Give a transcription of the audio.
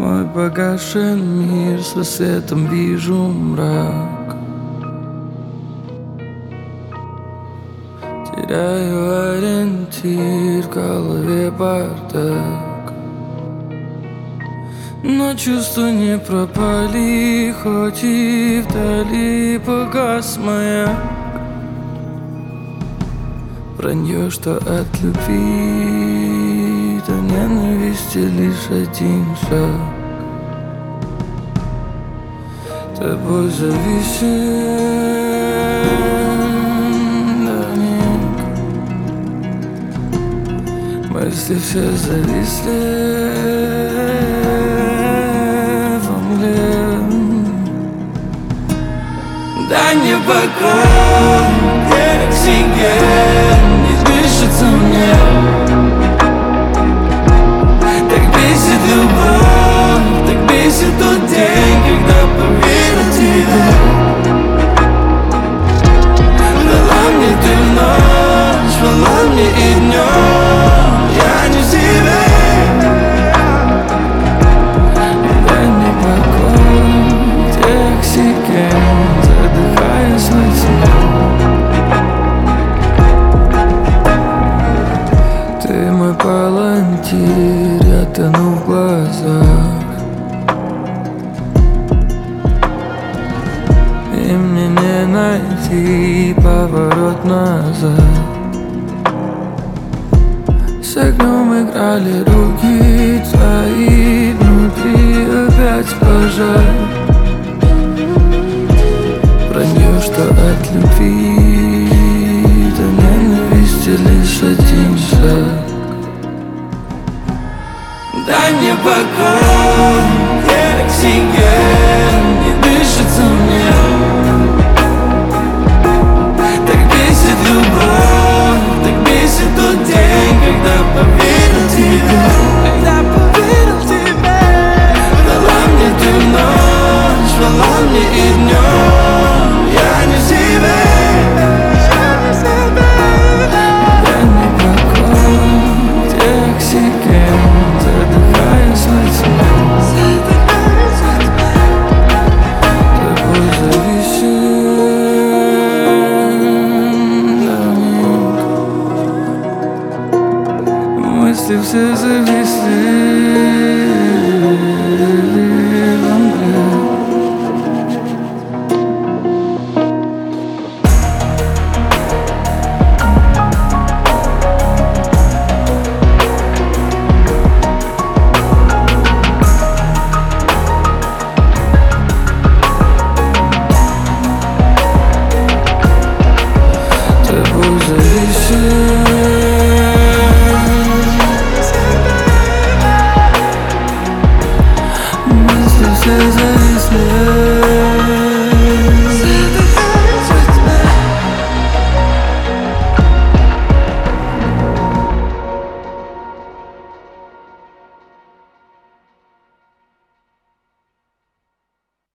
мой погашен мир, с рассветом вижу мрак. Теряю ориентир, в голове бардак. Но чувства не пропали, хоть и вдали погас маяк. Вранье, что от любви до ненависти лишь один шаг. Тобой зависим до миг. Мысли все зависли во мгле. Дай мне покой, как оксиген, не дышится мне. Так бесит любовь, так бесит тот день, когда поверил тебе. Врала мне ты в ночь, врала мне и днем, я не в себе. Дай мне покой, где оксиген, задыхаясь во тьме. Ты мой палантир, я тону в глазах. И мне не найти поворот назад. С огнем играли руки твои, внутри опять пожар. Вранье, что от любви до ненависти лишь один шаг. Дай мне покой, как оксиген, не дышится мне. Так бесит любовь, так бесит тот день, когда поверил тебе. Врала мне ты в ночь, врала мне и днем, я не в себе. Дай мне покой, где оксиген, задыхаясь во тьме. Тобой зависим до миг. Мысли все зависли